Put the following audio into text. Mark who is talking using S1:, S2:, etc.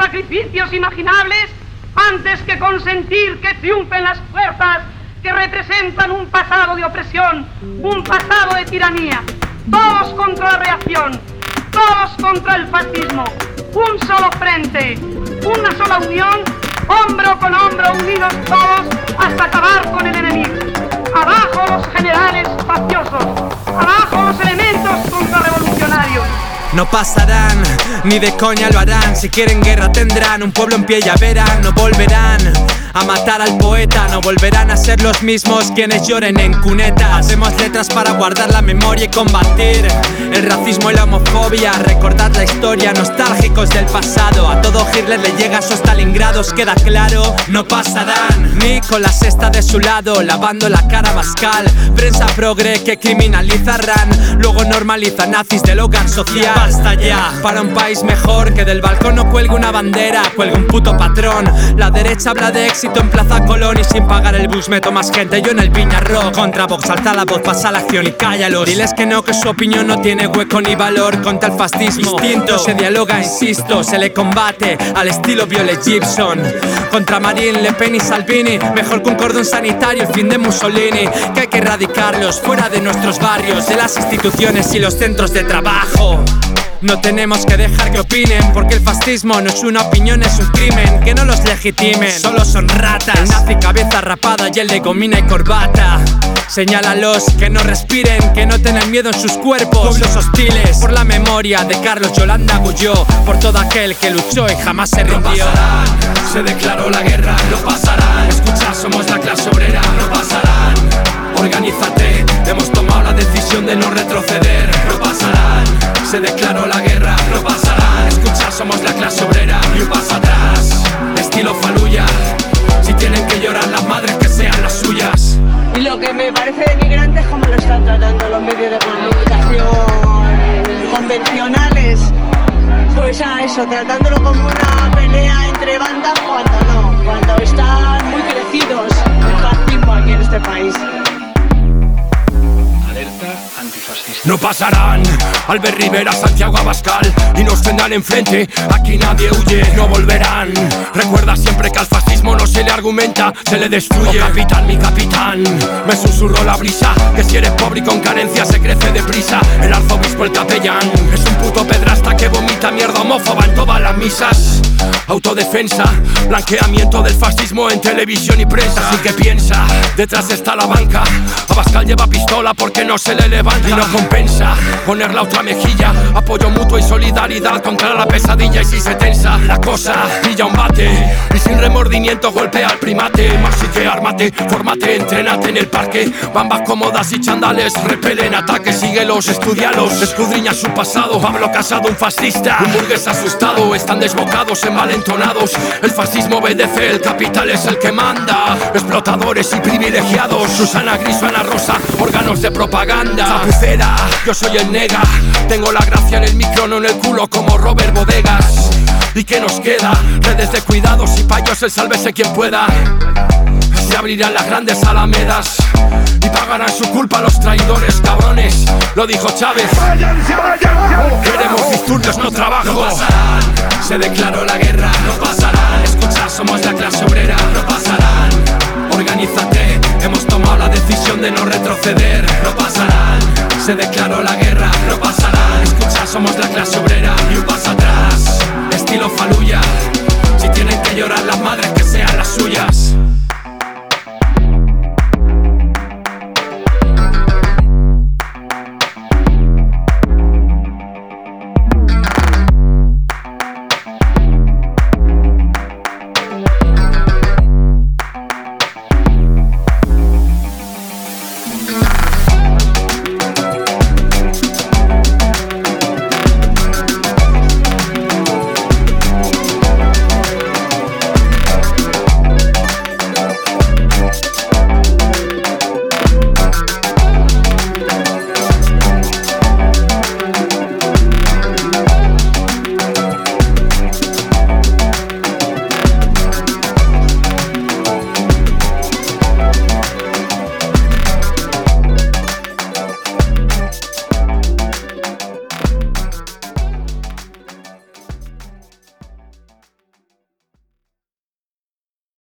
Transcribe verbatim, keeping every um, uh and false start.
S1: sacrificios imaginables antes que consentir que triunfen las fuerzas que representan un pasado de opresión, un pasado de tiranía. Todos contra la reacción, todos contra el fascismo, un solo frente, una sola unión, hombro con hombro, unidos todos hasta acabar con el enemigo. Abajo los generales faciosos, abajo los elementos contrarrevolucionarios.
S2: No pasarán, ni de coña lo harán. Si quieren guerra tendrán un pueblo en pie, ya verán. No volverán a matar al poeta, no volverán a ser los mismos quienes lloren en cuneta. Hacemos letras para guardar la memoria y combatir el racismo y la homofobia. Recordar la historia, nostálgicos del pasado. A todo Hitler le llega a esos Stalingrados, queda claro. No pasarán, ni con la sexta de su lado, lavando la cara a Bascal. Prensa progre que criminalizarán, luego normalizan nazis del hogar social. Basta ya, para un país mejor que del balcón no cuelgue una bandera, cuelgue un puto patrón. La derecha habla de éxito en Plaza Colón y sin pagar el bus meto más gente yo en el Viña Rock. Contra Vox alza la voz, pasa la acción y cállalos. Diles que no, que su opinión no tiene hueco ni valor contra el fascismo. Instinto, se dialoga, insisto, se le combate al estilo Violet Gibson. Contra Marine Le Pen y Salvini, mejor que un cordón sanitario, el fin de Mussolini. Que hay que erradicarlos fuera de nuestros barrios, de las instituciones y los centros de trabajo. No tenemos que dejar que opinen, porque el fascismo no es una opinión, es un crimen. Que no los legitimen, solo son ratas. El nazi cabeza rapada y el de gomina y corbata. Señálalos, que no respiren, que no tengan miedo en sus cuerpos. Pueblos hostiles, por la memoria de Carlos Yolanda Gulló, por todo aquel que luchó y jamás se rindió.
S3: No pasarán, se declaró la guerra, no pasarán. Escucha, somos la clase obrera, no pasarán. Organízate, hemos tomado la decisión de no retroceder. No pasarán, se declaró la guerra, no pasarán. Escucha, somos la clase obrera y un paso atrás. Estilo Faluya, si tienen que llorar las madres que sean las suyas.
S4: Y lo que me parece denigrante es cómo lo están tratando los medios de comunicación convencionales. Pues a eso, tratándolo como una pelea entre bandas cuando no, cuando están muy crecidos el fascismo aquí en este país.
S3: No pasarán, Albert Rivera, Santiago Abascal, y nos tendrán enfrente, aquí nadie huye. No volverán, recuerda siempre que al fascismo no se le argumenta, se le destruye. Oh capitán, mi capitán, me susurró la brisa, que si eres pobre y con carencia se crece deprisa. El arzobispo, el capellán, es un puto pedrasta que vomita mierda homófoba en todas las misas. Autodefensa, blanqueamiento del fascismo en televisión y prensa. Así que piensa, detrás está la banca, Abascal lleva pistola porque no se le levanta. Y no compensa poner la otra mejilla, apoyo mutuo y solidaridad contra la pesadilla. Y si se tensa la cosa, pilla un bate y sin remordimiento golpea al primate. Así que ármate, fórmate, entrénate en el parque. Bambas cómodas y chandales repelen ataques. Síguelos, estudialos, escudriña su pasado. Pablo Casado, un fascista, un burgués asustado. Están desbocados, envalentonados. El fascismo obedece, el capital es el que manda. Explotadores y privilegiados. Susana Gris, Ana Rosa, órganos de propaganda. Zapucera, yo soy el nega. Tengo la gracia en el micro, no en el culo como Robert Bodegas. ¿Y qué nos queda? Redes de cuidados y payos, el sálvese quien pueda. Se abrirán las grandes alamedas y pagarán su culpa los traidores, cabrones. Lo dijo Chávez. Queremos disturbios, no trabajo. No pasarán, se declaró la guerra. No pasarán, escucha, somos la clase obrera. No pasarán, organízate, hemos tomado la decisión de no retroceder. No pasarán, se declaró la guerra. No pasarán, escucha, somos la clase obrera y un paso atrás. Estilo Faluya, si tienen que llorar las madres que sean las suyas.